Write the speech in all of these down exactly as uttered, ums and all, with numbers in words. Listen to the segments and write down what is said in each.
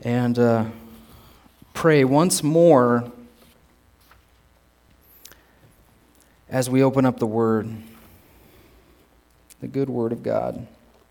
and uh, pray once more as we open up the Word, the good Word of God.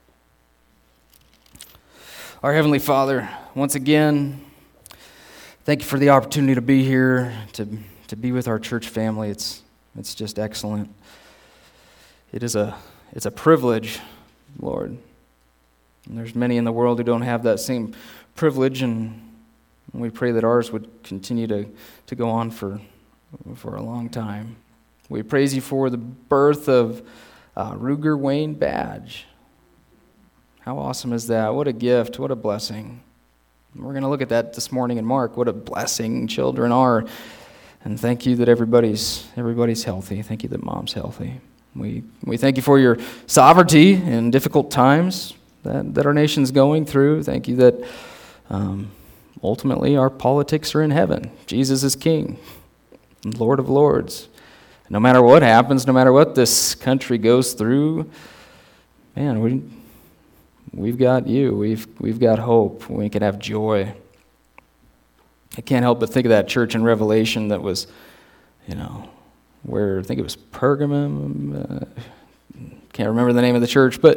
Our Heavenly Father, once again, thank you for the opportunity to be here, to to be with our church family. It's it's just excellent. It is a it's a privilege, Lord. And there's many in the world who don't have that same privilege, and we pray that ours would continue to, to go on for for a long time. We praise you for the birth of uh, Ruger Wayne Badge. How awesome is that? What a gift, what a blessing. We're going to look at that this morning in Mark, what a blessing children are. And thank you that everybody's everybody's healthy. Thank you that Mom's healthy. We we thank you for your sovereignty in difficult times that, that our nation's going through. Thank you that um, ultimately our politics are in heaven. Jesus is King, Lord of Lords. No matter what happens, no matter what this country goes through, man, we we've got you. We've we've got hope. We can have joy. I can't help but think of that church in Revelation that was, you know, where I think it was Pergamum. Uh, can't remember the name of the church, but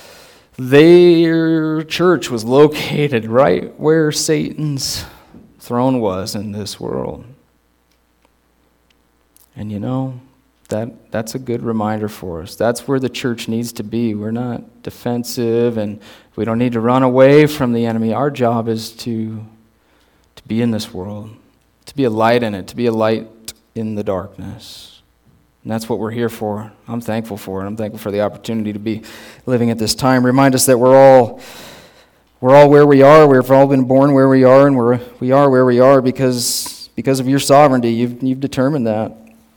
their church was located right where Satan's throne was in this world. And you know, that that's a good reminder for us. That's where the church needs to be. We're not defensive, and we don't need to run away from the enemy. Our job is to to be in this world, to be a light in it, to be a light in the darkness. And that's what we're here for. I'm thankful for it. I'm thankful for the opportunity to be living at this time. Remind us that we're all we're all where we are. We've all been born where we are, and we're we are where we are because because of your sovereignty. You've you've determined that.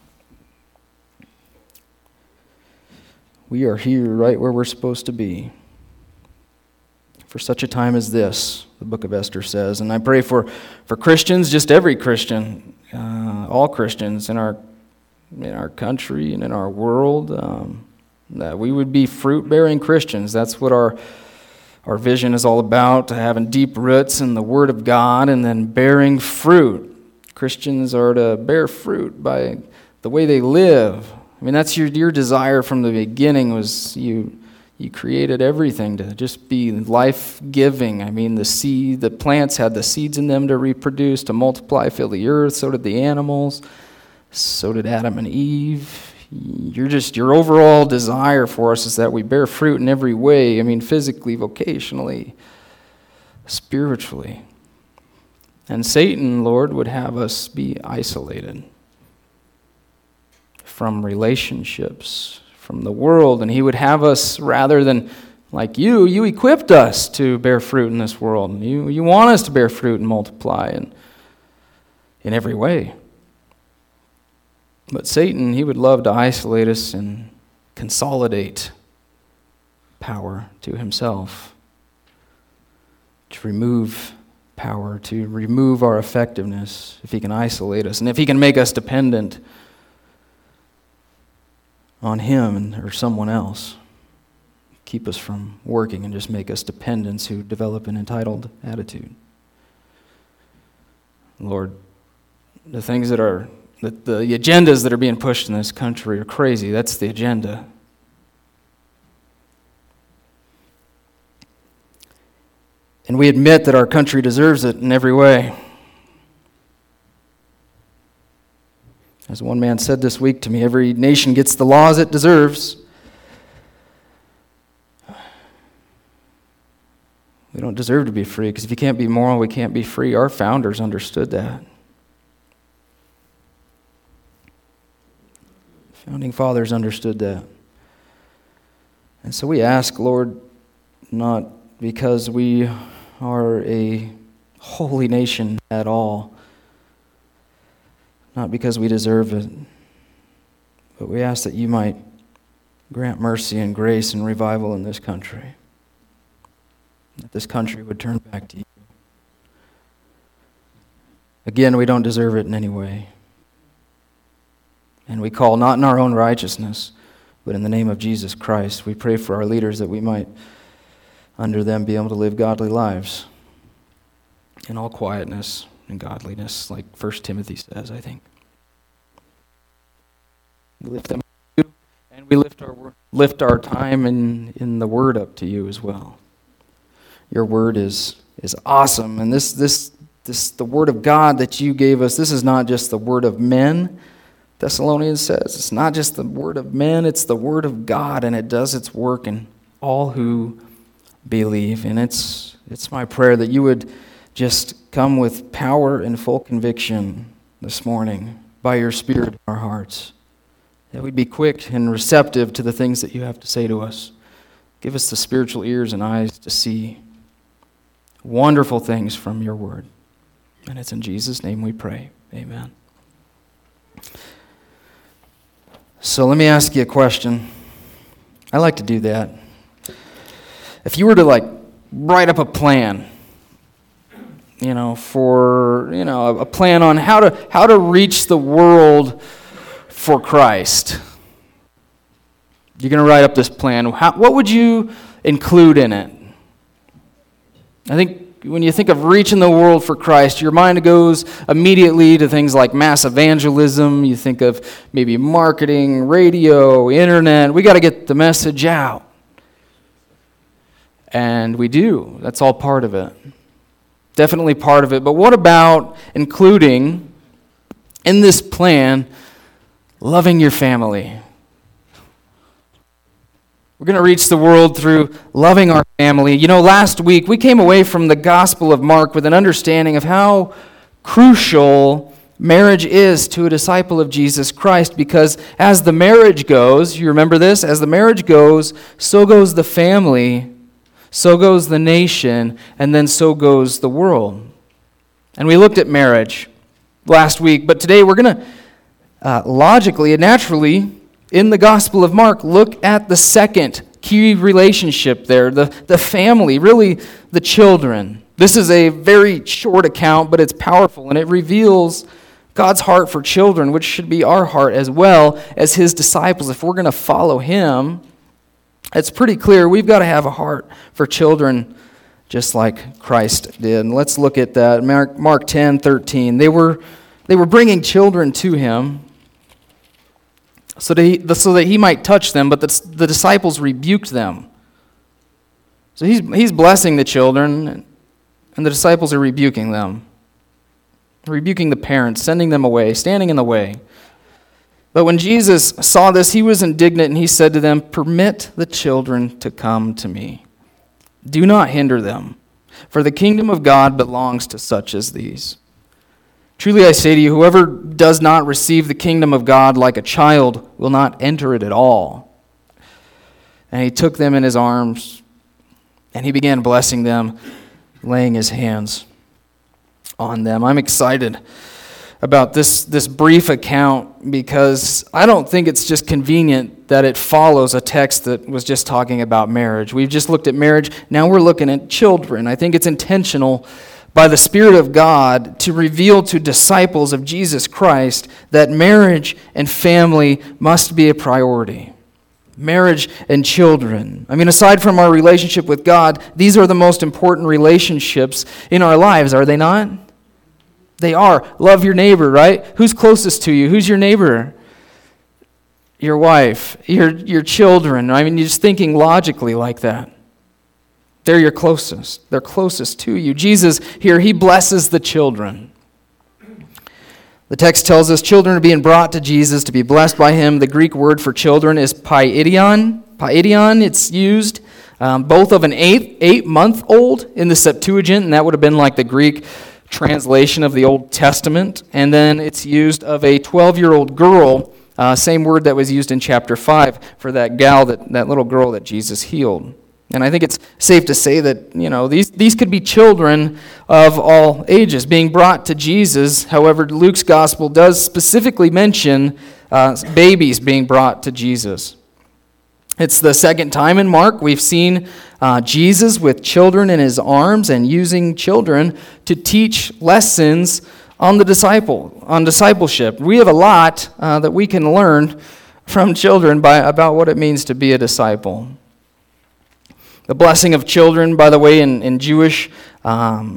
We are here right where we're supposed to be for such a time as this, the book of Esther says. And I pray for, for Christians, just every Christian, uh, all Christians in our in our country and in our world, um, that we would be fruit-bearing Christians. That's what our our vision is all about, having deep roots in the Word of God and then bearing fruit. Christians are to bear fruit by the way they live. I mean, that's your your desire from the beginning. Was you you created everything to just be life-giving. I mean, the seed, the plants had the seeds in them to reproduce, to multiply, fill the earth. So did the animals. So did Adam and Eve. You're just your overall desire for us is that we bear fruit in every way. I mean, physically, vocationally, spiritually. And Satan, Lord, would have us be isolated from relationships, from the world, and he would have us, rather than like you, you equipped us to bear fruit in this world. You you want us to bear fruit and multiply in, in every way. But Satan, he would love to isolate us and consolidate power to himself, to remove power, to remove our effectiveness if he can isolate us, and if he can make us dependent on him or someone else, keep us from working and just make us dependents who develop an entitled attitude. Lord, the things that are, the, the agendas that are being pushed in this country are crazy. That's the agenda. And we admit that our country deserves it in every way. As one man said this week to me, every nation gets the laws it deserves. We don't deserve to be free, because if you can't be moral, we can't be free. Our founders understood that. Founding fathers understood that. And so we ask, Lord, not because we are a holy nation at all, not because we deserve it, but we ask that you might grant mercy and grace and revival in this country, that this country would turn back to you. Again, we don't deserve it in any way. And we call not in our own righteousness, but in the name of Jesus Christ. We pray for our leaders that we might, under them, be able to live godly lives. in all quietness and godliness, like First Timothy says, I think. We lift them up to you, and we lift our lift our time in, in the Word up to you as well. Your Word is is awesome, and this this this the Word of God that you gave us. This is not just the word of men. Thessalonians says it's not just the word of men; it's the Word of God, and it does its work in all who believe. And it's it's my prayer that you would just come with power and full conviction this morning by your Spirit in our hearts. That we'd be quick and receptive to the things that you have to say to us. Give us the spiritual ears and eyes to see wonderful things from your word. And it's in Jesus' name we pray. Amen. So let me ask you a question. I like to do that. If you were to like write up a plan, you know, for, you know, a plan on how to how to reach the world for Christ. You're going to write up this plan. How, what would you include in it? I think when you think of reaching the world for Christ, your mind goes immediately to things like mass evangelism. You think of maybe marketing, radio, internet. We got to get the message out. And we do. That's all part of it. Definitely part of it. But what about including in this plan loving your family? We're going to reach the world through loving our family. You know, last week we came away from the Gospel of Mark with an understanding of how crucial marriage is to a disciple of Jesus Christ, because as the marriage goes, you remember this? As the marriage goes, so goes the family, so goes the nation, and then so goes the world. And we looked at marriage last week, but today we're going to Uh, logically and naturally, in the Gospel of Mark, look at the second key relationship there, the, the family, really the children. This is a very short account, but it's powerful, and it reveals God's heart for children, which should be our heart as well as His disciples. If we're going to follow Him, it's pretty clear we've got to have a heart for children just like Christ did. And let's look at that. Mark, Mark ten thirteen. They were, they were bringing children to Him, so that, he, so that he might touch them, but the, the disciples rebuked them. So he's, he's blessing the children, and the disciples are rebuking them. Rebuking the parents, sending them away, standing in the way. But when Jesus saw this, he was indignant, and he said to them, "Permit the children to come to me. Do not hinder them, for the kingdom of God belongs to such as these. Truly I say to you, whoever does not receive the kingdom of God like a child will not enter it at all." And he took them in his arms, and he began blessing them, laying his hands on them. I'm excited about this, this brief account because I don't think it's just convenient that it follows a text that was just talking about marriage. We've just looked at marriage. Now we're looking at children. I think it's intentional by the Spirit of God to reveal to disciples of Jesus Christ that marriage and family must be a priority. Marriage and children. I mean, aside from our relationship with God, these are the most important relationships in our lives, are they not? They are. Love your neighbor, right? Who's closest to you? Who's your neighbor? Your wife, your, your children. I mean, you're just thinking logically like that. They're your closest. They're closest to you. Jesus here, he blesses the children. The text tells us children are being brought to Jesus to be blessed by him. The Greek word for children is paidion. Paidion, it's used um, both of an eight, eight-month-old in the Septuagint, and that would have been like the Greek translation of the Old Testament. And then it's used of a twelve-year-old girl, uh, same word that was used in chapter five for that gal, that, that little girl that Jesus healed. And I think it's safe to say that, you know, these, these could be children of all ages being brought to Jesus. However, Luke's gospel does specifically mention uh, babies being brought to Jesus. It's the second time in Mark we've seen uh, Jesus with children in his arms and using children to teach lessons on the disciple, on discipleship. We have a lot uh, that we can learn from children by about what it means to be a disciple. The blessing of children, by the way, in, in Jewish um,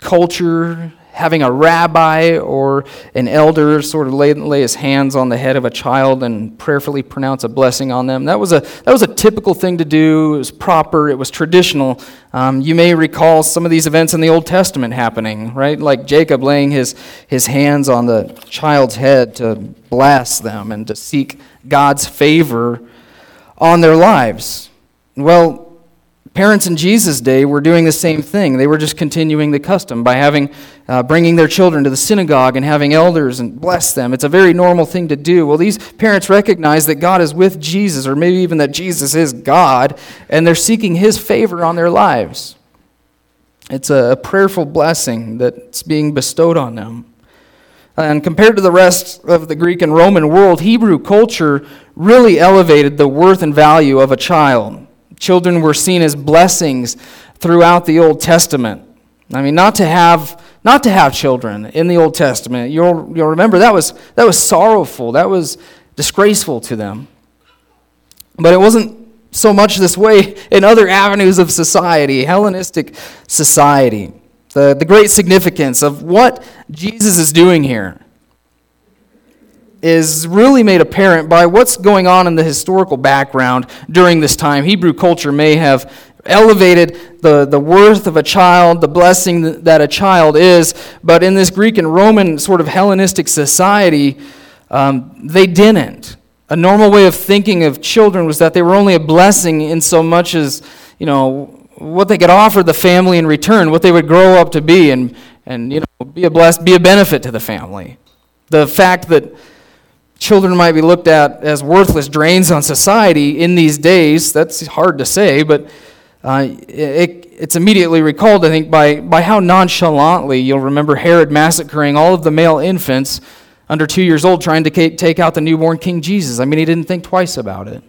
culture, having a rabbi or an elder sort of lay, lay his hands on the head of a child and prayerfully pronounce a blessing on them. That was a that was a typical thing to do. It was proper. It was traditional. Um, you may recall some of these events in the Old Testament happening, right? Like Jacob laying his, his hands on the child's head to bless them and to seek God's favor on their lives. Well, parents in Jesus' day were doing the same thing. They were just continuing the custom by having, uh, bringing their children to the synagogue and having elders and bless them. It's a very normal thing to do. Well, these parents recognize that God is with Jesus, or maybe even that Jesus is God, and they're seeking His favor on their lives. It's a prayerful blessing that's being bestowed on them. And compared to the rest of the Greek and Roman world, Hebrew culture really elevated the worth and value of a child. Children were seen as blessings throughout the Old Testament. I mean, not to have not to have children in the Old Testament, you'll you'll remember that was that was sorrowful, that was disgraceful to them. But it wasn't so much this way in other avenues of society, Hellenistic society. The the great significance of what Jesus is doing here is really made apparent by what's going on in the historical background during this time. Hebrew culture may have elevated the, the worth of a child, the blessing that a child is, but in this Greek and Roman sort of Hellenistic society, um, they didn't. A normal way of thinking of children was that they were only a blessing in so much as, you know, what they could offer the family in return, what they would grow up to be and, and you know, be a blessed, be a benefit to the family. The fact that children might be looked at as worthless drains on society in these days, that's hard to say, but uh, it, it's immediately recalled, I think, by, by how nonchalantly, you'll remember Herod massacring all of the male infants under two years old, trying to take out the newborn King Jesus. I mean, he didn't think twice about it.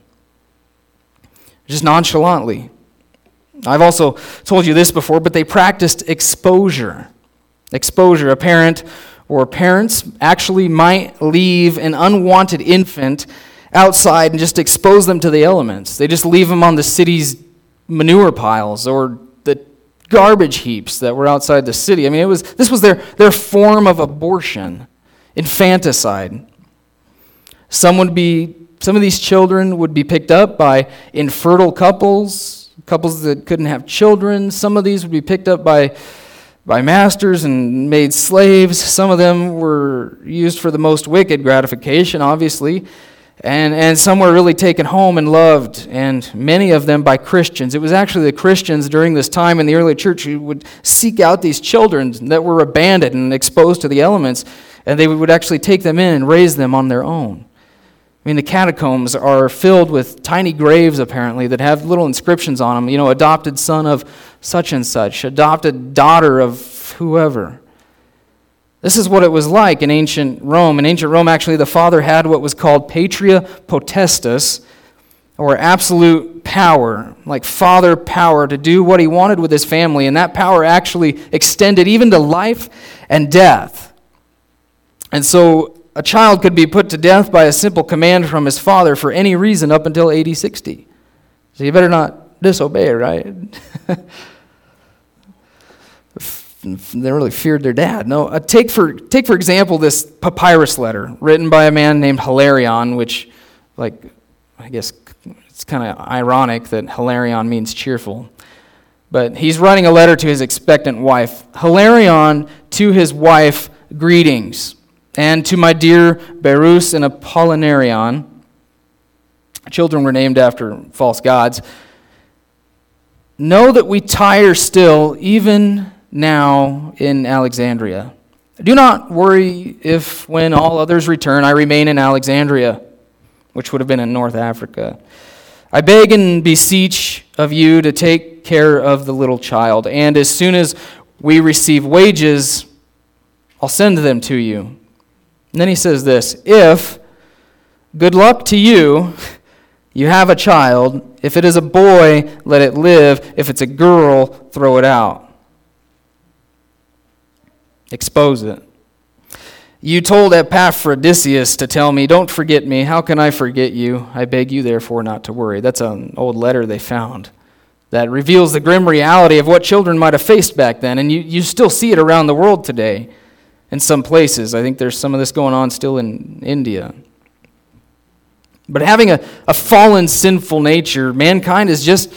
Just nonchalantly. I've also told you this before, but they practiced exposure. Exposure. A parent or parents actually might leave an unwanted infant outside and just expose them to the elements. They just leave them on the city's manure piles or the garbage heaps that were outside the city. I mean, it was this was their, their form of abortion, infanticide. Some would be, some of these children would be picked up by infertile couples, couples that couldn't have children. Some of these would be picked up by by masters and made slaves. Some of them were used for the most wicked gratification, obviously, and, and some were really taken home and loved, and many of them by Christians. It was actually the Christians during this time in the early church who would seek out these children that were abandoned and exposed to the elements, and they would actually take them in and raise them on their own. I mean, the catacombs are filled with tiny graves, apparently, that have little inscriptions on them. You know, adopted son of such and such, adopted daughter of whoever. This is what it was like in ancient Rome. In ancient Rome, actually, the father had what was called patria potestas, or absolute power, like father power to do what he wanted with his family. And that power actually extended even to life and death. And so a child could be put to death by a simple command from his father for any reason up until eighty, sixty. So you better not disobey, right? They really feared their dad. No, uh, take for take for example this papyrus letter written by a man named Hilarion, which, like, I guess it's kind of ironic that Hilarion means cheerful. But he's writing a letter to his expectant wife. Hilarion to his wife, greetings. And to my dear Berus and Apollinarion, children were named after false gods, know that we tire still, even now in Alexandria. Do not worry if, when all others return, I remain in Alexandria, which would have been in North Africa. I beg and beseech of you to take care of the little child, and as soon as we receive wages, I'll send them to you. And then he says this, if, good luck to you, you have a child, if it is a boy, let it live, if it's a girl, throw it out. Expose it. You told Epaphroditus to tell me, don't forget me, how can I forget you? I beg you therefore not to worry. That's an old letter they found that reveals the grim reality of what children might have faced back then. And you, you still see it around the world today in some places. I think there's some of this going on still in India. But having a, a fallen, sinful nature, mankind is just,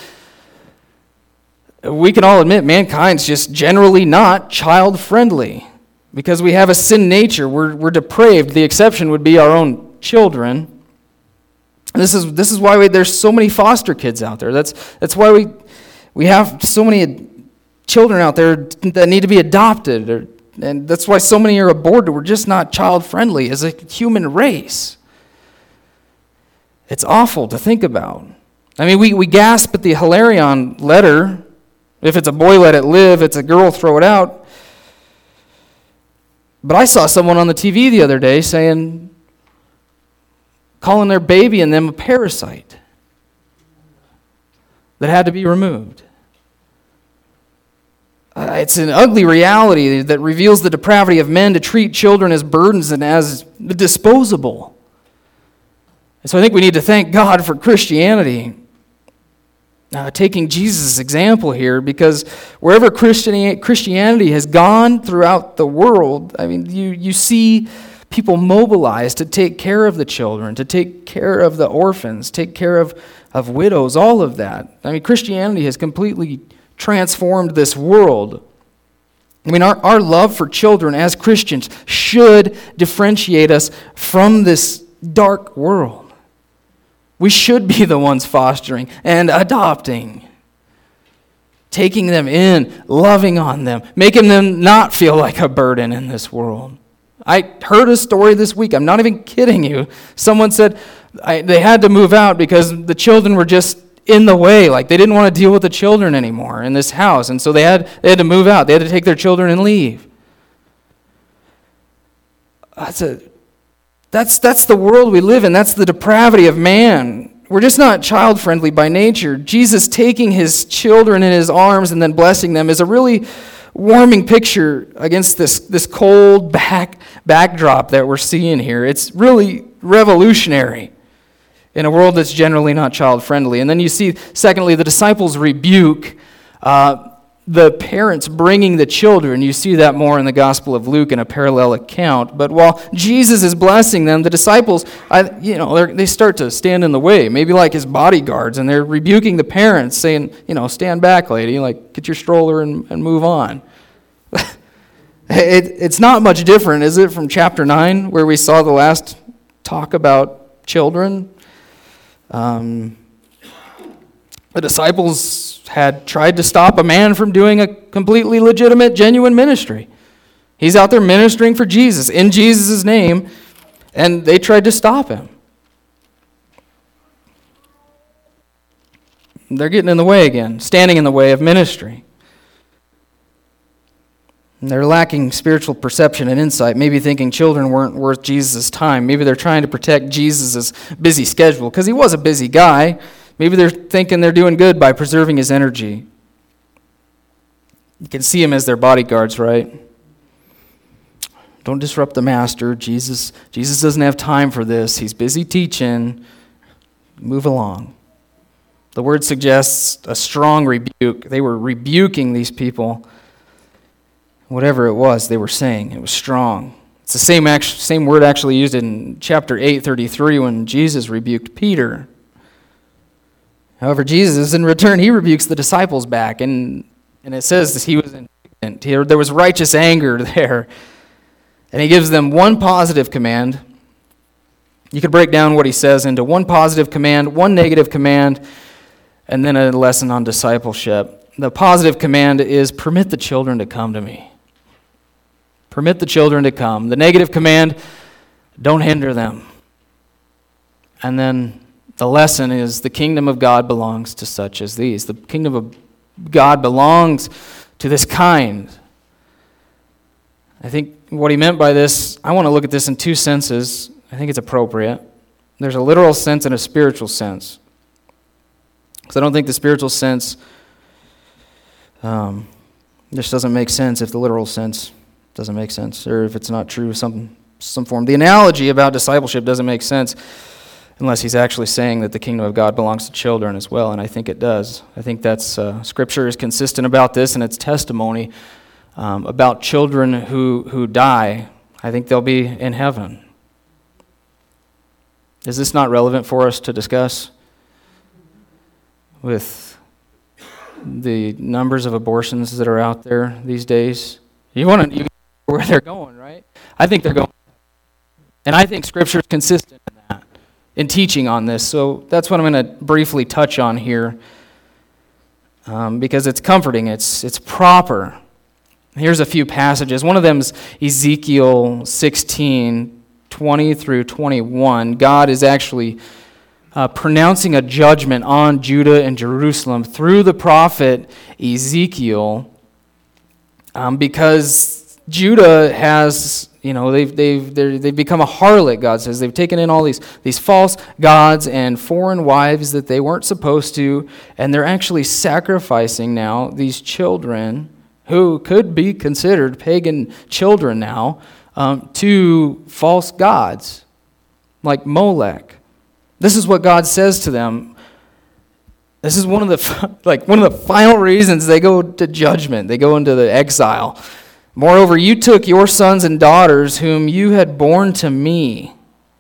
we can all admit, mankind's just generally not child-friendly. Because we have a sin nature, we're, we're depraved. The exception would be our own children. This is this is why we, there's so many foster kids out there. That's that's why we we have so many children out there that need to be adopted, or, and that's why so many are aborted. We're just not child-friendly as a human race. It's awful to think about. I mean, we, we gasp at the Hilarion letter. If it's a boy, let it live. If it's a girl, throw it out. But I saw someone on the T V the other day saying, calling their baby and them a parasite that had to be removed. Uh, it's an ugly reality that reveals the depravity of men to treat children as burdens and as disposable. And so I think we need to thank God for Christianity, uh, taking Jesus' example here, because wherever Christianity, Christianity has gone throughout the world, I mean, you, you see people mobilized to take care of the children, to take care of the orphans, take care of, of widows, all of that. I mean, Christianity has completely transformed this world. I mean, our, our love for children as Christians should differentiate us from this dark world. We should be the ones fostering and adopting, taking them in, loving on them, making them not feel like a burden in this world. I heard a story this week. I'm not even kidding you. Someone said I, they had to move out because the children were just in the way. Like they didn't want to deal with the children anymore in this house. And so they had, they had to move out. They had to take their children and leave. That's, a, that's, that's the world we live in. That's the depravity of man. We're just not child-friendly by nature. Jesus taking his children in his arms and then blessing them is a really warming picture against this, this cold back backdrop that we're seeing here. It's really revolutionary in a world that's generally not child-friendly. And then you see, secondly, the disciples rebuke uh, the parents bringing the children. You see that more in the Gospel of Luke in a parallel account. But while Jesus is blessing them, the disciples, I, you know, they start to stand in the way, maybe like his bodyguards, and they're rebuking the parents, saying, you know, stand back, lady, like get your stroller and, and move on. it, it's not much different, is it, from chapter nine, where we saw the last talk about children? Um, the disciples had tried to stop a man from doing a completely legitimate, genuine ministry. He's out there ministering for Jesus, in Jesus' name, and they tried to stop him. They're getting in the way again, standing in the way of ministry. And they're lacking spiritual perception and insight, maybe thinking children weren't worth Jesus' time. Maybe they're trying to protect Jesus' busy schedule, because he was a busy guy. Maybe they're thinking they're doing good by preserving his energy. You can see him as their bodyguards, right? Don't disrupt the master. Jesus, Jesus doesn't have time for this. He's busy teaching. Move along. The word suggests a strong rebuke. They were rebuking these people. Whatever it was they were saying, it was strong. It's the same act- same word actually used in chapter eight thirty-three when Jesus rebuked Peter. However, Jesus, in return, he rebukes the disciples back, and, and it says that he was indignant. He, there was righteous anger there. And he gives them one positive command. You could break down what he says into one positive command, one negative command, and then a lesson on discipleship. The positive command is, permit the children to come to me. Permit the children to come. The negative command, don't hinder them. And then the lesson is, the kingdom of God belongs to such as these. The kingdom of God belongs to this kind. I think what he meant by this, I want to look at this in two senses. I think it's appropriate. There's a literal sense and a spiritual sense. Because I don't think the spiritual sense um, just doesn't make sense if the literal sense doesn't make sense, or if it's not true, some some form. The analogy about discipleship doesn't make sense. unless he's actually saying that the kingdom of God belongs to children as well, and I think it does. I think that's uh, Scripture is consistent about this, and its testimony um, about children who, who die. I think they'll be in heaven. Is this not relevant for us to discuss with the numbers of abortions that are out there these days? You want to you know where they're going, right? I think they're going. And I think Scripture is consistent in that, in teaching on this. So that's what I'm going to briefly touch on here, um, because it's comforting, it's it's proper. Here's a few passages. One of them is Ezekiel sixteen, twenty through twenty-one. God is actually uh, pronouncing a judgment on Judah and Jerusalem through the prophet Ezekiel, um, because Judah has, you know, they've they've they've become a harlot. God says they've taken in all these these false gods and foreign wives that they weren't supposed to, and they're actually sacrificing now these children who could be considered pagan children now um, to false gods like Molech. This is what God says to them. This is one of the like one of the final reasons they go to judgment. They go into the exile. Moreover, you took your sons and daughters whom you had borne to me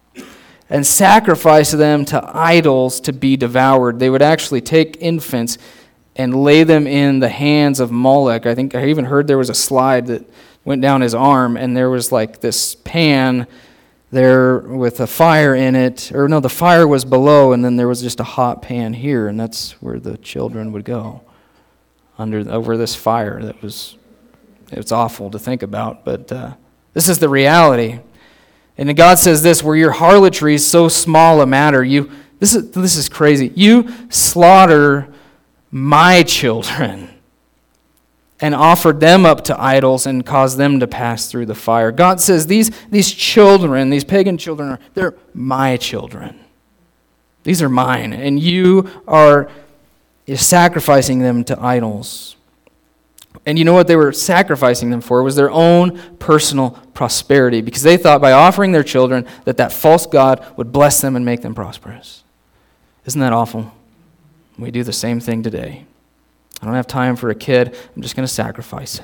and sacrificed them to idols to be devoured. They would actually take infants and lay them in the hands of Molech. I think I even heard there was a slide that went down his arm, and there was like this pan there with a fire in it. Or no, the fire was below, and then there was just a hot pan here, and that's where the children would go, under over this fire that was... It's awful to think about, but uh, this is the reality. And God says this, where your harlotry is so small a matter, you this is this is crazy. You slaughter my children and offered them up to idols and caused them to pass through the fire. God says these, these children, these pagan children, are they're my children. These are mine, and you are you're sacrificing them to idols. And you know what they were sacrificing them for? It was their own personal prosperity, because they thought by offering their children that that false god would bless them and make them prosperous. Isn't that awful? We do the same thing today. I don't have time for a kid. I'm just going to sacrifice it.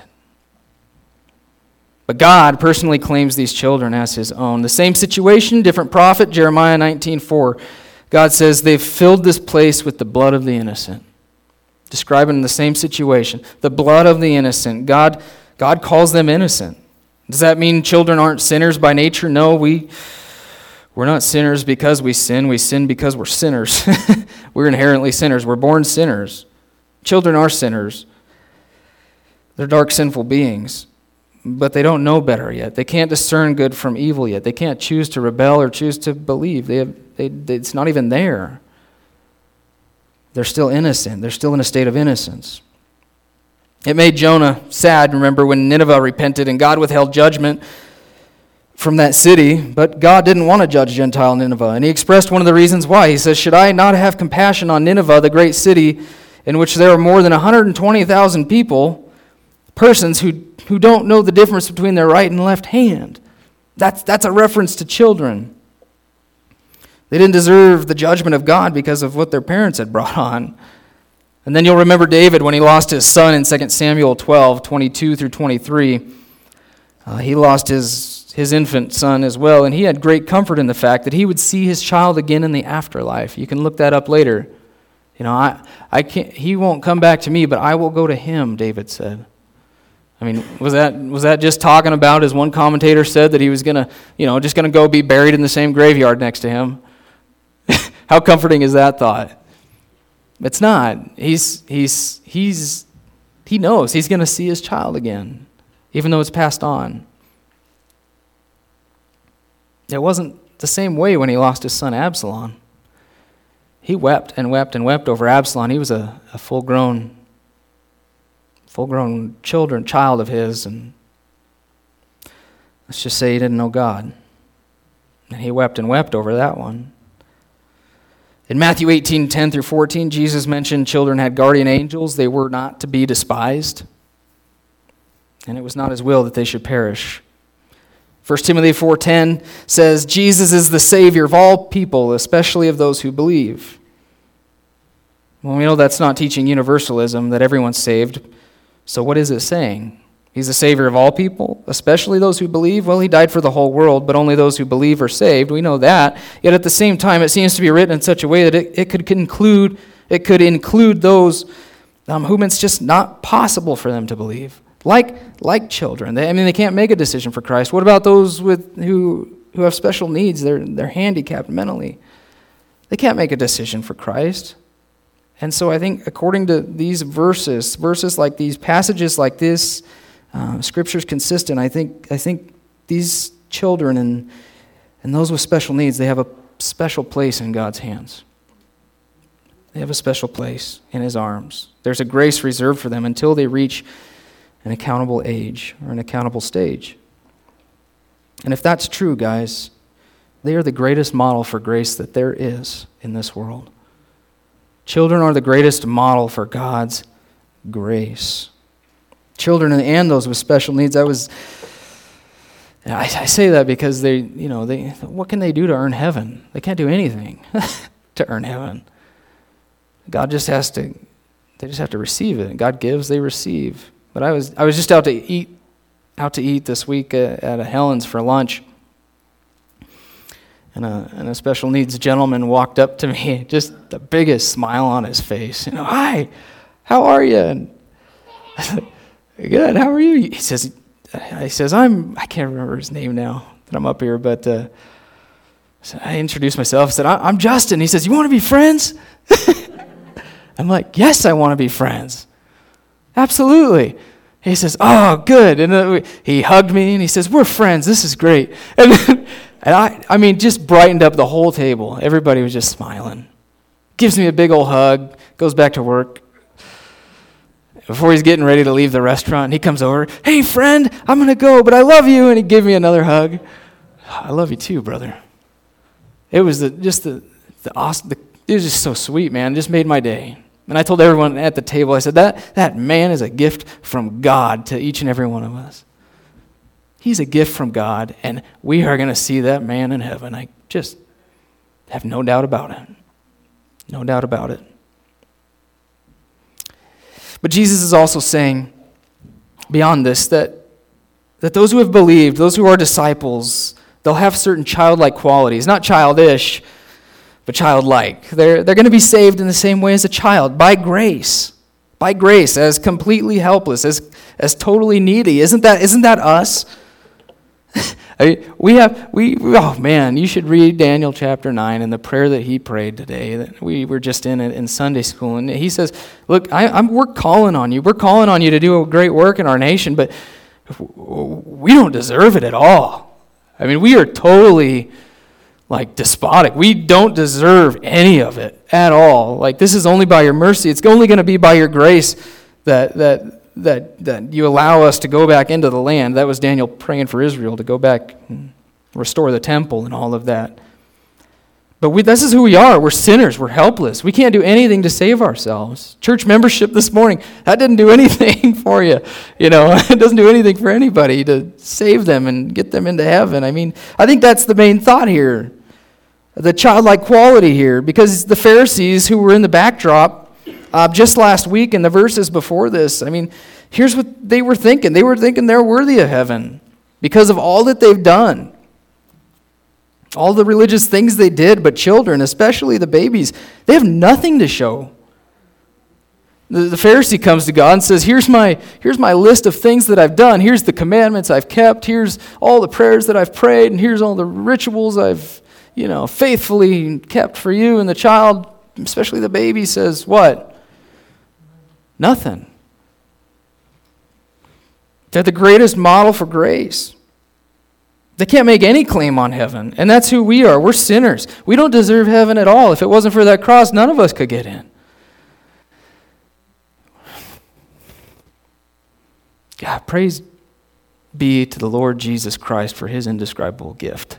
But God personally claims these children as his own. The same situation, different prophet, Jeremiah nineteen four. God says they've filled this place with the blood of the innocent. Describing the same situation, the blood of the innocent. God, God calls them innocent. Does that mean children aren't sinners by nature? No, we, we're not sinners because we sin. We sin because we're sinners. We're inherently sinners. We're born sinners. Children are sinners. They're dark, sinful beings, but they don't know better yet. They can't discern good from evil yet. They can't choose to rebel or choose to believe. They have, they, they, it's not even there. They're still innocent. They're still in a state of innocence. It made Jonah sad, remember, when Nineveh repented and God withheld judgment from that city, but God didn't want to judge Gentile Nineveh, and he expressed one of the reasons why. He says, should I not have compassion on Nineveh, the great city, in which there are more than one hundred twenty thousand people, persons who, who don't know the difference between their right and left hand? That's, that's a reference to children. They didn't deserve the judgment of God because of what their parents had brought on. And then you'll remember David when he lost his son in Second Samuel twelve, twenty-two through twenty-three. Uh, he lost his, his infant son as well, and he had great comfort in the fact that he would see his child again in the afterlife. You can look that up later. You know, I, I can't. He won't come back to me, but I will go to him, David said. I mean, was that was that just talking about, as one commentator said, that he was going to, you know, just going to go be buried in the same graveyard next to him? How comforting is that thought? It's not. He's he's he's he knows he's going to see his child again, even though it's passed on. It wasn't the same way when he lost his son Absalom. He wept and wept and wept over Absalom. He was a, a full-grown, full-grown children, child of his, and let's just say he didn't know God. And he wept and wept over that one. In Matthew eighteen, ten through fourteen, Jesus mentioned children had guardian angels. They were not to be despised. And it was not his will that they should perish. First Timothy four ten says, Jesus is the Savior of all people, especially of those who believe. Well, we know that's not teaching universalism, that everyone's saved. So what is it saying? He's the Savior of all people, especially those who believe. Well, he died for the whole world, but only those who believe are saved. We know that. Yet at the same time, it seems to be written in such a way that it, it could include it could include those um, whom it's just not possible for them to believe, like like children. They, I mean, they can't make a decision for Christ. What about those with who who have special needs? They're they're handicapped mentally. They can't make a decision for Christ. And so I think according to these verses, verses like these, passages like this, uh, Scripture's consistent. I think I think these children and and those with special needs, they have a special place in God's hands. They have a special place in His arms. There's a grace reserved for them until they reach an accountable age or an accountable stage. And if that's true, guys, they are the greatest model for grace that there is in this world. Children are the greatest model for God's grace. Children and those with special needs. I was, I, I say that because they, you know, they. What can they do to earn heaven? They can't do anything to earn heaven. God just has to. They just have to receive it. God gives, they receive. But I was, I was just out to eat, out to eat this week at, at a Helen's for lunch. And a, and a special needs gentleman walked up to me, just the biggest smile on his face. You know, hi, how are you? And I said, good, how are you? He says, he says, I'm, I can't remember his name now that I'm up here, but uh, so I introduced myself. I said, I'm Justin. He says, you want to be friends? I'm like, yes, I want to be friends. Absolutely. He says, oh, good. And uh, he hugged me and he says, we're friends. This is great. And then, And I, I mean, just brightened up the whole table. Everybody was just smiling. Gives me a big old hug, goes back to work. Before he's getting ready to leave the restaurant, he comes over, hey, friend, I'm going to go, but I love you. And he gave me another hug. I love you too, brother. It was the, just the, the awesome, the, it was just so sweet, man. It just made my day. And I told everyone at the table, I said, that, that man is a gift from God to each and every one of us. He's a gift from God, and we are going to see that man in heaven. I just have no doubt about it. No doubt about it. But Jesus is also saying, beyond this, that, that those who have believed, those who are disciples, they'll have certain childlike qualities. Not childish, but childlike. They're, they're going to be saved in the same way as a child, by grace. By grace, as completely helpless, as, as totally needy. Isn't that, isn't that us? I mean, we have, we, oh man, you should read Daniel chapter nine and the prayer that he prayed today. That we were just in it in Sunday school. And he says, look, I, I'm, we're calling on you. We're calling on you to do a great work in our nation, but we don't deserve it at all. I mean, we are totally like despotic. We don't deserve any of it at all. Like, this is only by your mercy. It's only going to be by your grace that that that that you allow us to go back into the land. That was Daniel praying for Israel to go back and restore the temple and all of that. But we, this is who we are. We're sinners. We're helpless. We can't do anything to save ourselves. Church membership this morning, that didn't do anything for you. You know, it doesn't do anything for anybody to save them and get them into heaven. I mean, I think that's the main thought here. The childlike quality here. Because the Pharisees who were in the backdrop Uh, just last week in the verses before this, I mean, here's what they were thinking. They were thinking they're worthy of heaven because of all that they've done. All the religious things they did, but children, especially the babies, they have nothing to show. The, the Pharisee comes to God and says, here's my, here's my list of things that I've done. Here's the commandments I've kept. Here's all the prayers that I've prayed. And here's all the rituals I've, you know, faithfully kept for you. And the child, especially the baby, says, what? Nothing. They're the greatest model for grace. They can't make any claim on heaven, and that's who we are. We're sinners. We don't deserve heaven at all. If it wasn't for that cross, none of us could get in. God, praise be to the Lord Jesus Christ for his indescribable gift.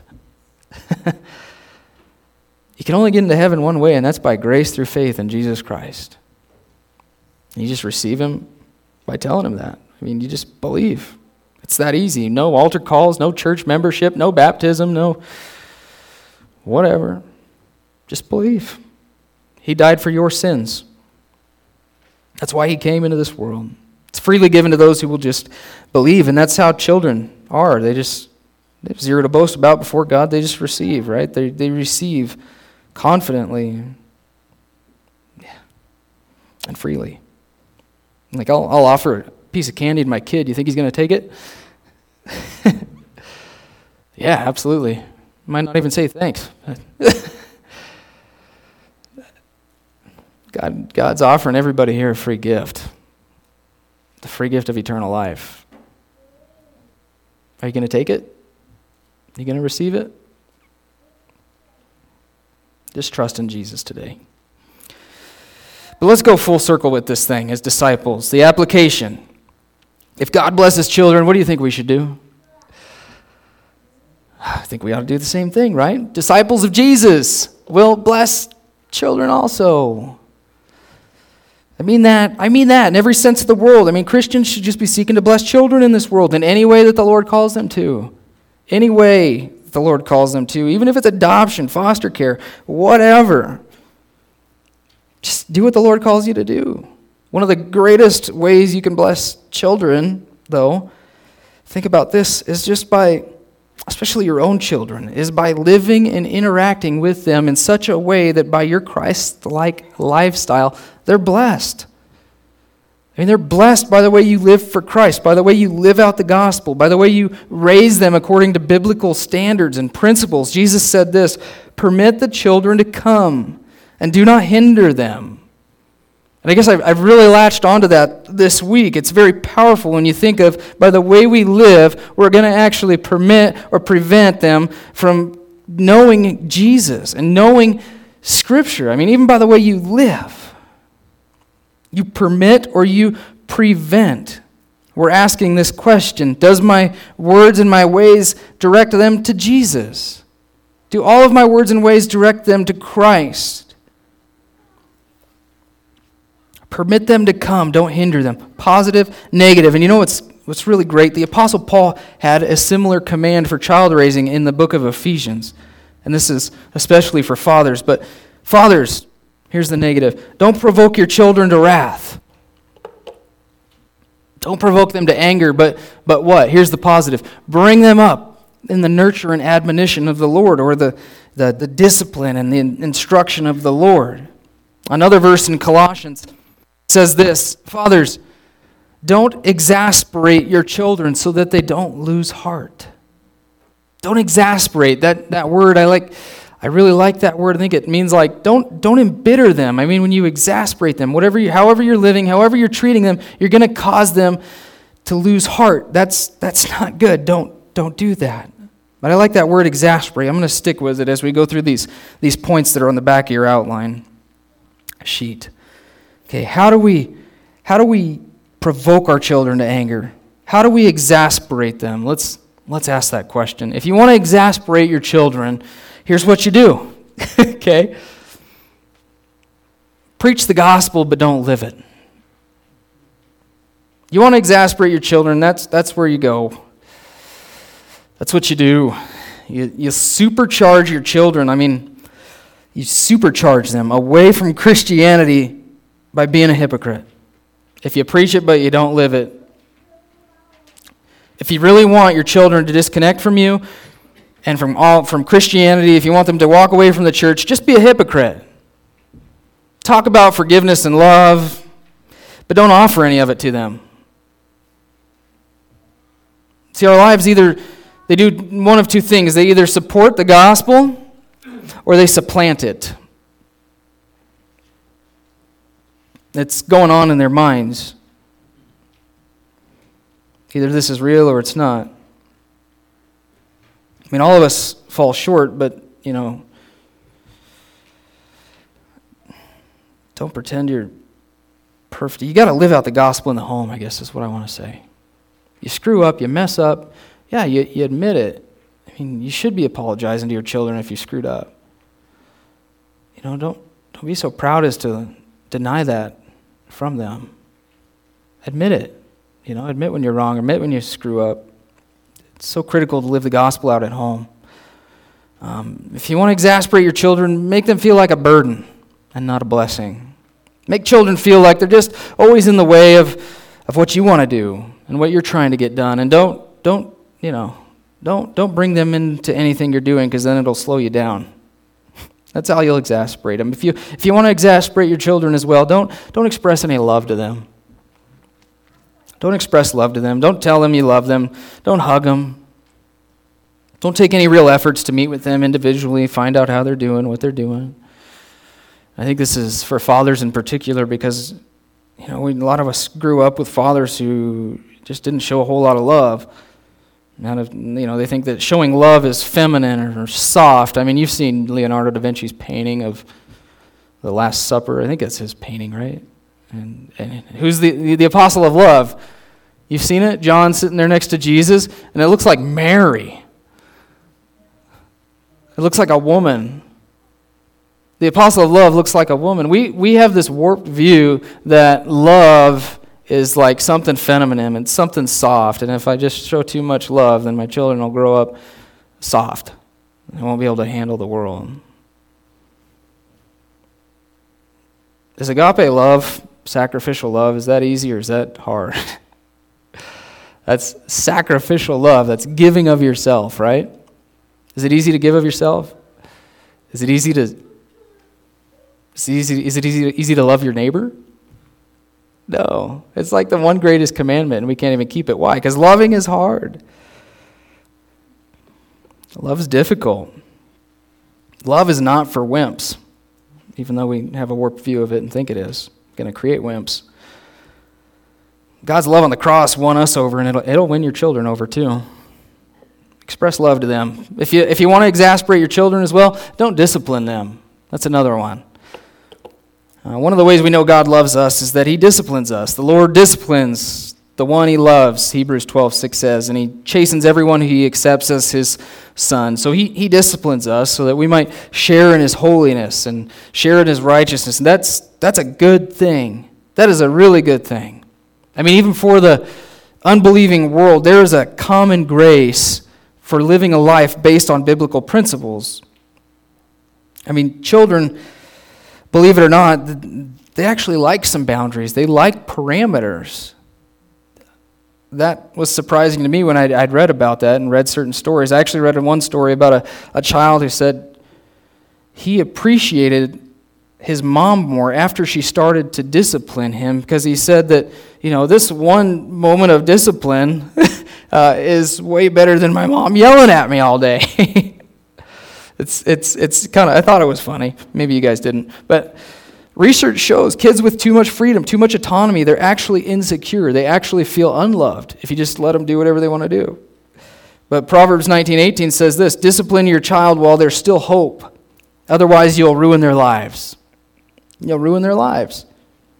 You can only get into heaven one way, and that's by grace through faith in Jesus Christ. You just receive him by telling him that. I mean, you just believe. It's that easy. No altar calls, no church membership, no baptism, no whatever. Just believe. He died for your sins. That's why he came into this world. It's freely given to those who will just believe, and that's how children are. They just they have zero to boast about before God. They just receive, right? They they receive confidently, yeah, and freely. Like I'll I'll offer a piece of candy to my kid. You think he's going to take it? Yeah, absolutely. Might not even say thanks. God, God's offering everybody here a free gift. The free gift of eternal life. Are you going to take it? Are you going to receive it? Just trust in Jesus today. But let's go full circle with this thing as disciples. The application. If God blesses children, what do you think we should do? I think we ought to do the same thing, right? Disciples of Jesus will bless children also. I mean that. I mean that in every sense of the word. I mean, Christians should just be seeking to bless children in this world in any way that the Lord calls them to. Any way the Lord calls them to, even if it's adoption, foster care, whatever. Just do what the Lord calls you to do. One of the greatest ways you can bless children, though, think about this, is just by, especially your own children, is by living and interacting with them in such a way that by your Christ-like lifestyle, they're blessed. I mean, they're blessed by the way you live for Christ, by the way you live out the gospel, by the way you raise them according to biblical standards and principles. Jesus said this, "Permit the children to come, and do not hinder them." And I guess I've, I've really latched onto that this week. It's very powerful when you think of, by the way we live, we're going to actually permit or prevent them from knowing Jesus and knowing Scripture. I mean, even by the way you live. You permit or you prevent. We're asking this question, does my words and my ways direct them to Jesus? Do all of my words and ways direct them to Christ? Permit them to come, don't hinder them. Positive, negative. And you know what's what's really great? The Apostle Paul had a similar command for child raising in the book of Ephesians. And this is especially for fathers. But fathers, here's the negative. Don't provoke your children to wrath. Don't provoke them to anger, but but what? Here's the positive. Bring them up in the nurture and admonition of the Lord, or the, the, the discipline and the instruction of the Lord. Another verse in Colossians says this, fathers, don't exasperate your children so that they don't lose heart. Don't exasperate. That, that word, I like... I really like that word. I think it means like, don't don't embitter them. I mean, when you exasperate them, whatever you, however you're living, however you're treating them, you're going to cause them to lose heart. That's that's not good. Don't don't do that. But I like that word exasperate. I'm going to stick with it as we go through these, these points that are on the back of your outline sheet. Okay, how do we how do we provoke our children to anger? How do we exasperate them? Let's let's ask that question. If you want to exasperate your children, here's what you do, okay? Preach the gospel, but don't live it. You want to exasperate your children, that's that's where you go. That's what you do. You, you supercharge your children. I mean, you supercharge them away from Christianity by being a hypocrite. If you preach it, but you don't live it. If you really want your children to disconnect from you, and from all from Christianity, if you want them to walk away from the church, just be a hypocrite. Talk about forgiveness and love, but don't offer any of it to them. See, our lives either, they do one of two things. They either support the gospel or they supplant it. It's going on in their minds. Either this is real or it's not. I mean, all of us fall short, but, you know, don't pretend you're perfect. You got to live out the gospel in the home, I guess is what I want to say. You screw up, you mess up, yeah, you, you admit it. I mean, you should be apologizing to your children if you screwed up. You know, don't don't be so proud as to deny that from them. Admit it. You know, admit when you're wrong, admit when you screw up. It's so critical to live the gospel out at home. Um, if you want to exasperate your children, make them feel like a burden and not a blessing. Make children feel like they're just always in the way of, of what you want to do and what you're trying to get done. And don't, don't, you know, don't, don't bring them into anything you're doing, because then it'll slow you down. That's how you'll exasperate them. If you, if you want to exasperate your children as well, don't, don't express any love to them. Don't express love to them. Don't tell them you love them. Don't hug them. Don't take any real efforts to meet with them individually, find out how they're doing, what they're doing. I think this is for fathers in particular, because, you know, we, a lot of us grew up with fathers who just didn't show a whole lot of love. Out of, you know, they think that showing love is feminine or, or soft. I mean, you've seen Leonardo da Vinci's painting of the Last Supper. I think it's his painting, right? And, and who's the, the the apostle of love? You've seen it? John sitting there next to Jesus, and it looks like Mary. It looks like a woman. The apostle of love looks like a woman. We we have this warped view that love is like something feminine and something soft. And if I just show too much love, then my children will grow up soft. They won't be able to handle the world. Is agape love, sacrificial love, is that easy or is that hard? That's sacrificial love. That's giving of yourself, right? Is it easy to give of yourself? Is it easy to is it easy, is it easy, easy to love your neighbor? No. It's like the one greatest commandment, and we can't even keep it. Why? Because loving is hard. Love is difficult. Love is not for wimps, even though we have a warped view of it and think it is. Going to create wimps. God's love on the cross won us over, and it'll, it'll win your children over too. Express love to them. If you if you want to exasperate your children as well, don't discipline them. That's another one. Uh, one of the ways we know God loves us is that he disciplines us. The Lord disciplines the one he loves, Hebrews twelve six says, and he chastens everyone who he accepts as his son. So he, he disciplines us so that we might share in his holiness and share in his righteousness. And that's that's a good thing. That is a really good thing. I mean, even for the unbelieving world, there is a common grace for living a life based on biblical principles. I mean, children, believe it or not, they actually like some boundaries. They like parameters. That was surprising to me when I'd, I'd read about that and read certain stories. I actually read one story about a, a child who said he appreciated his mom more after she started to discipline him, because he said that, you know, this one moment of discipline uh, is way better than my mom yelling at me all day. it's it's it's kind of, I thought it was funny. Maybe you guys didn't. But research shows kids with too much freedom, too much autonomy, they're actually insecure. They actually feel unloved if you just let them do whatever they want to do. But Proverbs nineteen eighteen says this: discipline your child while there's still hope. Otherwise, you'll ruin their lives. You'll ruin their lives.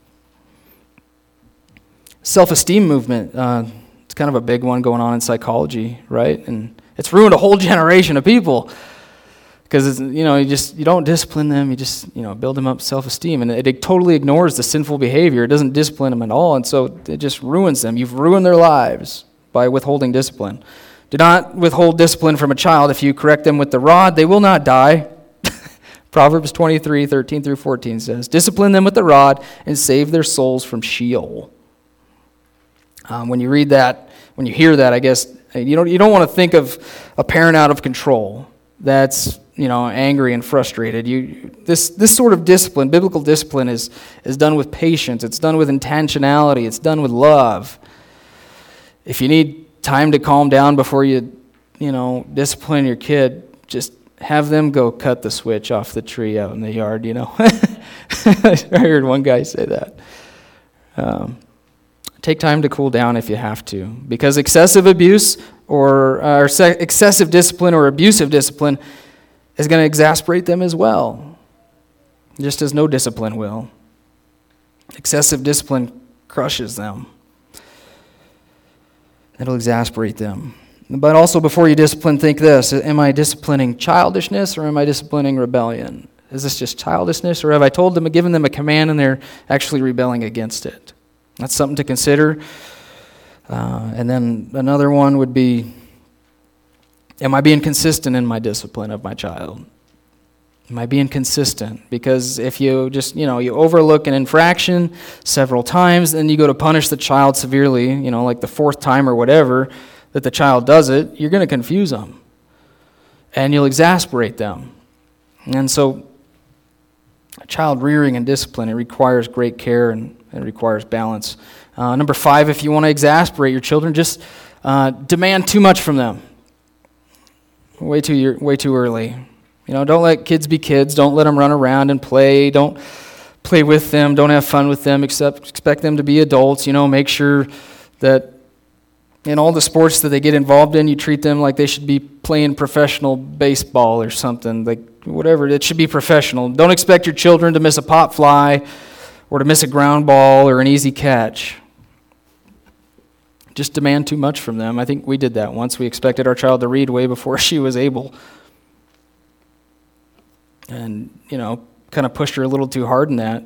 Self-esteem movement. Uh, it's kind of a big one going on in psychology, right? And it's ruined a whole generation of people. Because, you know, you just, you don't discipline them, you just, you know, build them up self-esteem. And it, it totally ignores the sinful behavior. It doesn't discipline them at all. And so it just ruins them. You've ruined their lives by withholding discipline. Do not withhold discipline from a child. If you correct them with the rod, they will not die. Proverbs twenty-three, thirteen through fourteen says, discipline them with the rod and save their souls from Sheol. Um, when you read that, when you hear that, I guess, you don't, you don't want to think of a parent out of control that's, you know, angry and frustrated. You this this sort of discipline, biblical discipline, is is done with patience. It's done with intentionality. It's done with love. If you need time to calm down before you, you know, discipline your kid, just have them go cut the switch off the tree out in the yard. You know, I heard one guy say that. Um, take time to cool down if you have to, because excessive abuse or, uh, or se- excessive discipline or abusive discipline is going to exasperate them as well, just as no discipline will. Excessive discipline crushes them. It'll exasperate them. But also, before you discipline, think this: am I disciplining childishness or am I disciplining rebellion? Is this just childishness, or have I told them, given them a command, and they're actually rebelling against it? That's something to consider. Uh, and then another one would be, Am I being consistent in my discipline of my child? Am I being consistent? Because if you just, you know, you overlook an infraction several times, then you go to punish the child severely, you know, like the fourth time or whatever that the child does it, you're going to confuse them. And you'll exasperate them. And so, child rearing and discipline, it requires great care and it requires balance. Uh, number five, if you want to exasperate your children, just uh, demand too much from them. Way too, way too early. You know, don't let kids be kids. Don't let them run around and play. Don't play with them. Don't have fun with them. Except expect them to be adults. You know, make sure that in all the sports that they get involved in, you treat them like they should be playing professional baseball or something. Like whatever, it should be professional. Don't expect your children to miss a pop fly or to miss a ground ball or an easy catch. Just demand too much from them. I think we did that once. We expected our child to read way before she was able. And, you know, kind of pushed her a little too hard in that.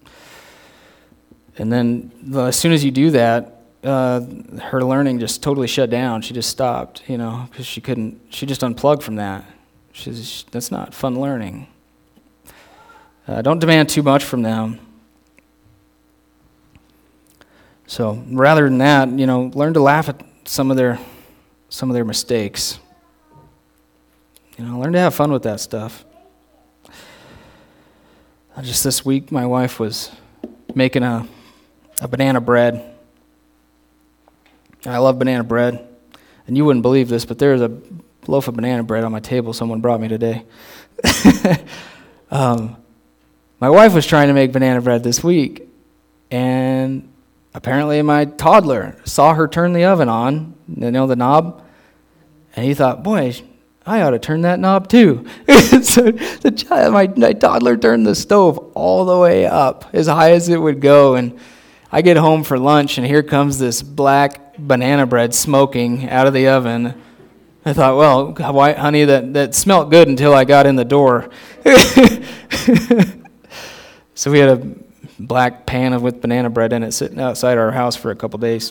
And then as soon as you do that, uh, her learning just totally shut down. She just stopped, you know, because she couldn't, she just unplugged from that. She's, that's not fun learning. Uh, don't demand too much from them. So rather than that, you know, learn to laugh at some of their, some of their mistakes. You know, learn to have fun with that stuff. Just this week, my wife was making a, a banana bread. I love banana bread. And you wouldn't believe this, but there's a loaf of banana bread on my table someone brought me today. um, my wife was trying to make banana bread this week, and apparently my toddler saw her turn the oven on, you know, the knob, and he thought, boy, I ought to turn that knob too. So the child, my, my toddler turned the stove all the way up, as high as it would go. And I get home for lunch, and here comes this black banana bread smoking out of the oven. I thought, well, why, honey, that, that smelled good until I got in the door. So we had a black pan of, with banana bread in it sitting outside our house for a couple days.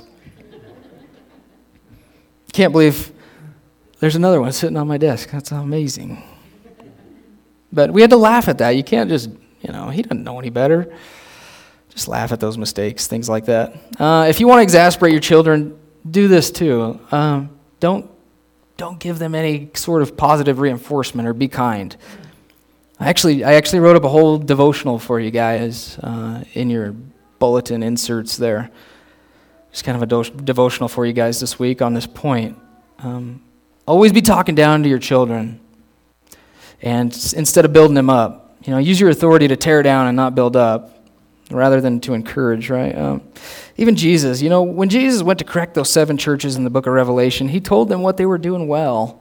Can't believe there's another one sitting on my desk. That's amazing. But we had to laugh at that. You can't just, you know, he doesn't know any better. Just laugh at those mistakes, things like that. Uh, if you want to exasperate your children, do this too. Um, don't don't give them any sort of positive reinforcement or be kind. I actually I actually wrote up a whole devotional for you guys uh, in your bulletin inserts there. Just kind of a do- devotional for you guys this week on this point. Um, always be talking down to your children, and s- instead of building them up. You know, use your authority to tear down and not build up, rather than to encourage, right? Um, even Jesus, you know, when Jesus went to correct those seven churches in the book of Revelation, he told them what they were doing well,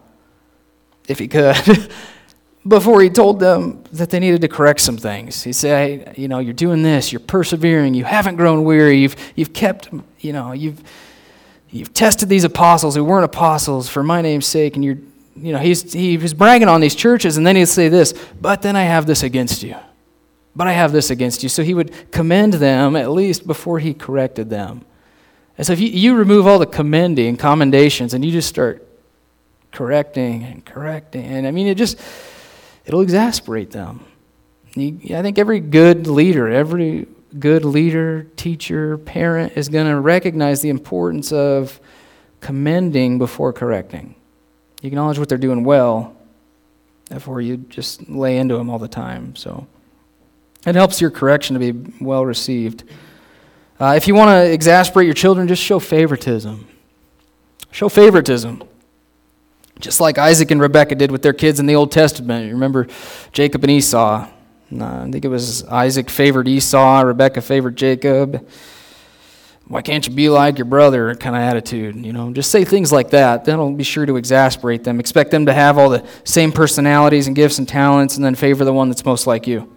if he could, before he told them that they needed to correct some things. He said, hey, you know, you're doing this, you're persevering, you haven't grown weary, you've you've kept, you know, you've you've tested these apostles who weren't apostles for my name's sake, and you're, you know, he's he was bragging on these churches, and then he'd say this, but then I have this against you. But I have this against you. So he would commend them at least before he corrected them. And so if you, you remove all the commending, commendations, and you just start correcting and correcting, and I mean, it just, it'll exasperate them. You, I think every good leader, every good leader, teacher, parent is going to recognize the importance of commending before correcting. You acknowledge what they're doing well before you just lay into them all the time. So it helps your correction to be well received. Uh, if you want to exasperate your children, just show favoritism. Show favoritism. Just like Isaac and Rebekah did with their kids in the Old Testament. You remember Jacob and Esau. Uh, I think it was Isaac favored Esau, Rebekah favored Jacob. Why can't you be like your brother kind of attitude? You know, just say things like that. That'll be sure to exasperate them. Expect them to have all the same personalities and gifts and talents, and then favor the one that's most like you.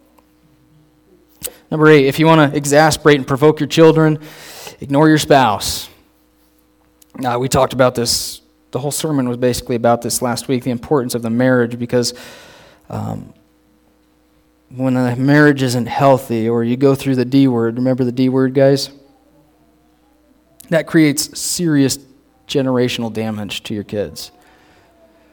Number eight, if you want to exasperate and provoke your children, ignore your spouse. Uh, we talked about this, the whole sermon was basically about this last week, the importance of the marriage, because um, when a marriage isn't healthy, or you go through the D word, remember the D word, guys? That creates serious generational damage to your kids.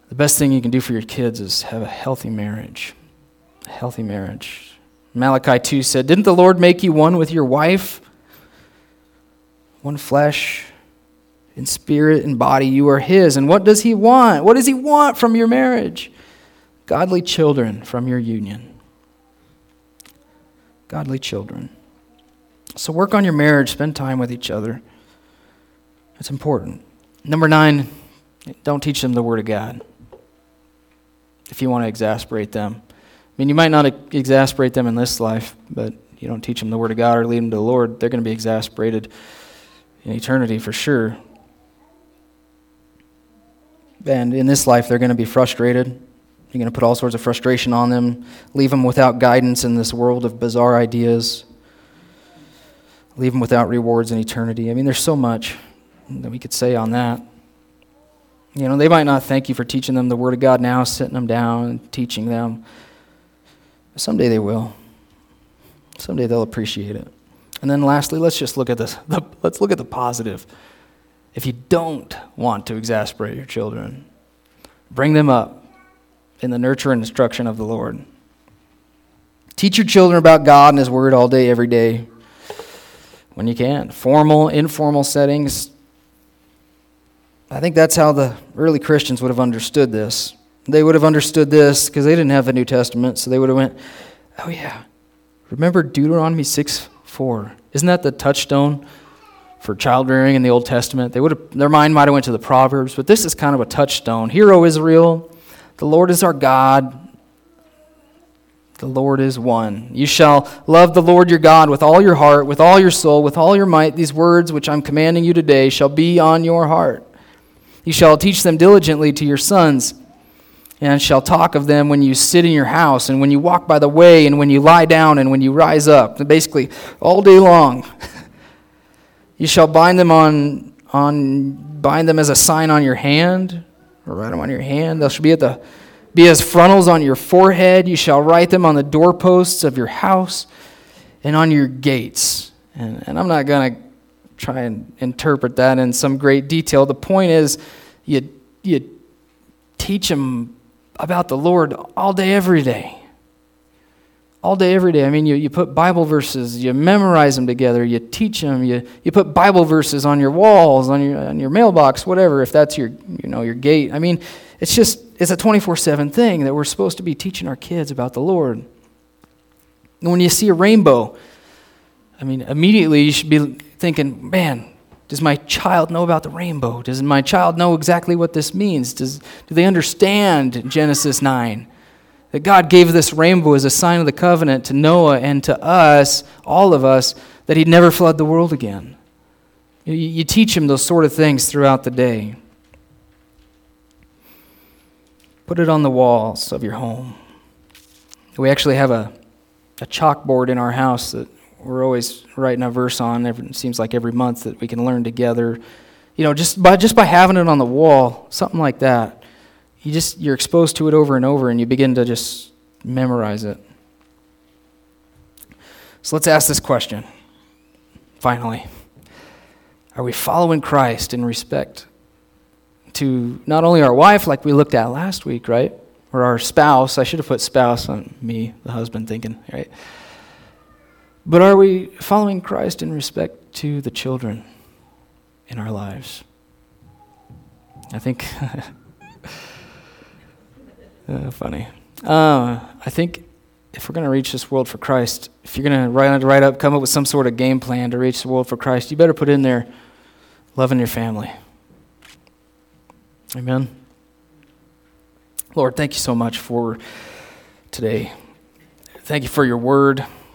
The best thing you can do for your kids is have a healthy marriage. A healthy marriage. Malachi two said, "Didn't the Lord make you one with your wife? One flesh, in spirit and body, you are his." And what does he want? What does he want from your marriage? Godly children from your union. Godly children. So work on your marriage. Spend time with each other. It's important. Number nine, don't teach them the Word of God if you want to exasperate them. I mean, you might not exasperate them in this life, but you don't teach them the Word of God or lead them to the Lord, they're going to be exasperated in eternity for sure. And in this life, they're going to be frustrated. You're going to put all sorts of frustration on them, leave them without guidance in this world of bizarre ideas, leave them without rewards in eternity. I mean, there's so much that we could say on that. You know, they might not thank you for teaching them the Word of God now, sitting them down and teaching them. But someday they will. Someday they'll appreciate it. And then lastly, let's just look at this. The, let's look at the positive. If you don't want to exasperate your children, bring them up in the nurture and instruction of the Lord. Teach your children about God and His Word all day, every day, when you can. Formal, informal settings. I think that's how the early Christians would have understood this. They would have understood this because they didn't have the New Testament, so they would have went, oh yeah, remember Deuteronomy six four? Isn't that the touchstone for child rearing in the Old Testament? They would have, their mind might have went to the Proverbs, but this is kind of a touchstone. Hear, O Israel, the Lord is our God. The Lord is one. You shall love the Lord your God with all your heart, with all your soul, with all your might. These words which I'm commanding you today shall be on your heart. You shall teach them diligently to your sons, and shall talk of them when you sit in your house, and when you walk by the way, and when you lie down, and when you rise up. Basically, all day long. You shall bind them on, on bind them as a sign on your hand, or write them on your hand. They shall be at the be as frontals on your forehead. You shall write them on the doorposts of your house and on your gates. And, and I'm not going to try and interpret that in some great detail. The point is, you you teach them about the Lord all day, every day. All day, every day. I mean, you, you put Bible verses, you memorize them together, you teach them, you, you put Bible verses on your walls, on your on your mailbox, whatever, if that's your you know your gate. I mean, it's just it's a twenty-four seven thing that we're supposed to be teaching our kids about the Lord. And when you see a rainbow, I mean, immediately you should be thinking, man, does my child know about the rainbow? Does my child know exactly what this means? Does do they understand Genesis nine? That God gave this rainbow as a sign of the covenant to Noah and to us, all of us, that He'd never flood the world again. You, you teach them those sort of things throughout the day. Put it on the walls of your home. We actually have a, a chalkboard in our house that we're always writing a verse on. It seems like every month that we can learn together. You know, just by just by having it on the wall, something like that. You just, you're exposed to it over and over, and you begin to just memorize it. So let's ask this question, finally. Are we following Christ in respect to not only our wife, like we looked at last week, right? Or our spouse. I should have put spouse on me, the husband, thinking, right? But are we following Christ in respect to the children in our lives? I think... Uh, funny. Uh, I think if we're going to reach this world for Christ, if you're going to write, write up, come up with some sort of game plan to reach the world for Christ, you better put in there loving your family. Amen. Lord, thank you so much for today. Thank you for your word.